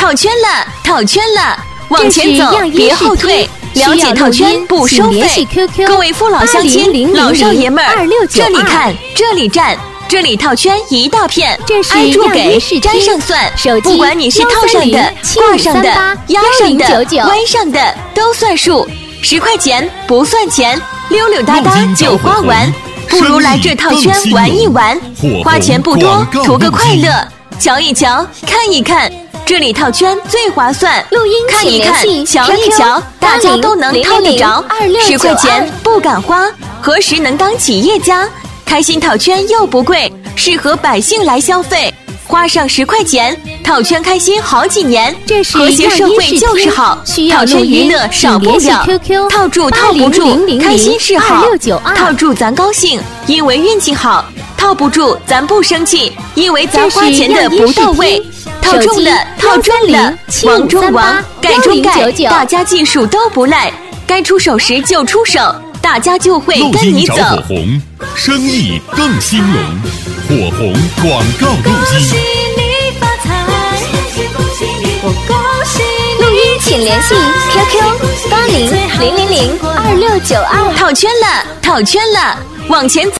套圈了，套圈了，往前走，别后退。了解套圈不收费，各位父老乡亲、老少爷们儿，这里看，这里站。这里套圈一大片，挨住给，粘上算，不管你是套上的、挂上的、压上的、歪上的，都算数。10块钱不算钱，溜溜达达就花完，不如来这套圈玩一玩，花钱不多，图个快乐。瞧一瞧，看一看，这里套圈最划算。 录音看一看，瞧一瞧，大家都能套得着。10块钱不敢花，何时能当企业家？开心套圈又不贵，适合百姓来消费。花上10块钱，套圈开心好几年。和谐社会就是好，套圈娱乐少不了。套住套不住，开心是好。套住咱高兴，因为运气好；套不住咱不生气，因为咱花钱的不到位。套中了，套中了，王中王，盖中盖，大家技术都不赖，该出手时就出手。大家就会跟你走。 录音找火红，生意更兴隆。火红广告录音。 录音请联系 QQ80000692。 套圈了，套圈了，往前走。